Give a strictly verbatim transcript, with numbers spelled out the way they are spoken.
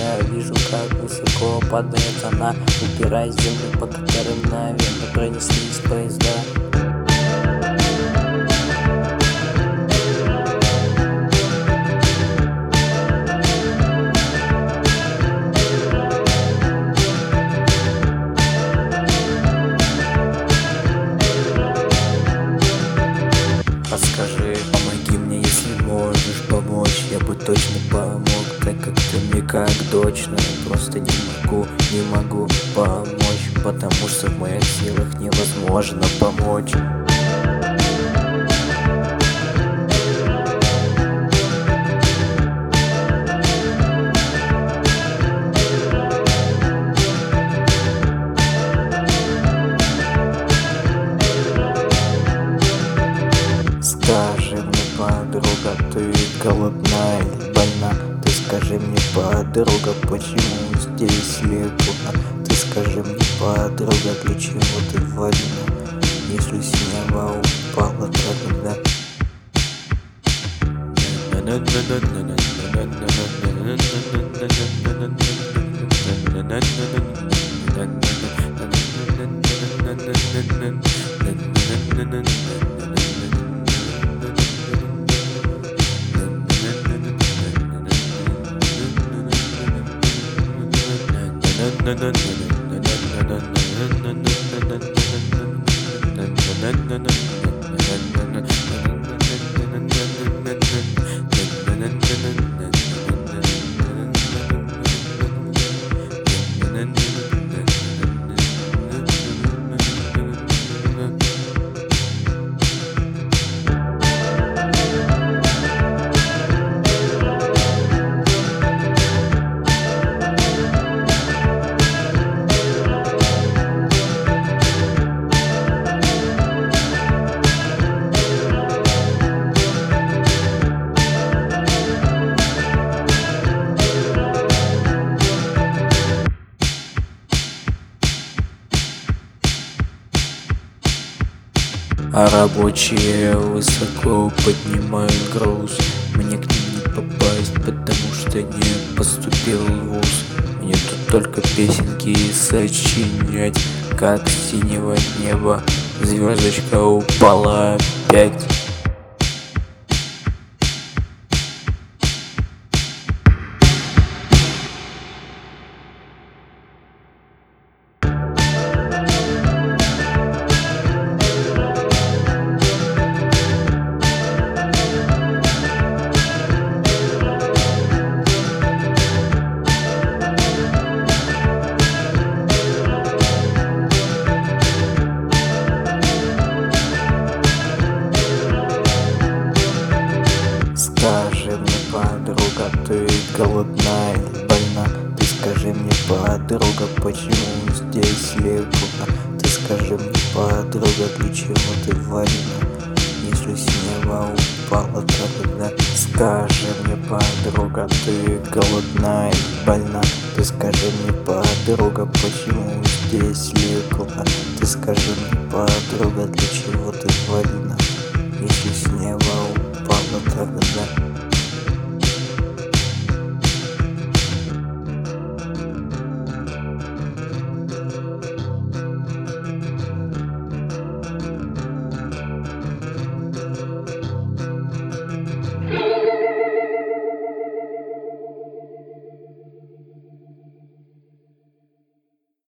Я вижу, как высоко падает она, упираясь в землю, по которой мгновенно пронеслись поезда. Подскажи, помоги мне, если можешь помочь. Я бы точно помог, так как ты мне как дочь. Но я просто не могу, не могу помочь, потому что в моих силах невозможно помочь. Скажи мне, подруга, ты голодна или больна? Ты скажи мне, подруга, почему здесь легко? Ты скажи мне, подруга, для чего ты вольна? Если с неба упала тогда. А рабочие высоко поднимают груз. Мне к ним не попасть, потому что не поступил в вуз. Мне тут только песенки сочинять, как с синего неба звездочка упала опять. Скажи мне, подруга, ты голодна или больна? Ты скажи мне, подруга, почему здесь легко? Ты скажи мне, подруга, для чего ты вольна? Если с неба упала тогда. Скажи мне, подруга, ты голодна или больна? Ты скажи мне, подруга, почему здесь легко? Ты скажи мне, подруга, для чего ты вольна? Если с неба упала тогда.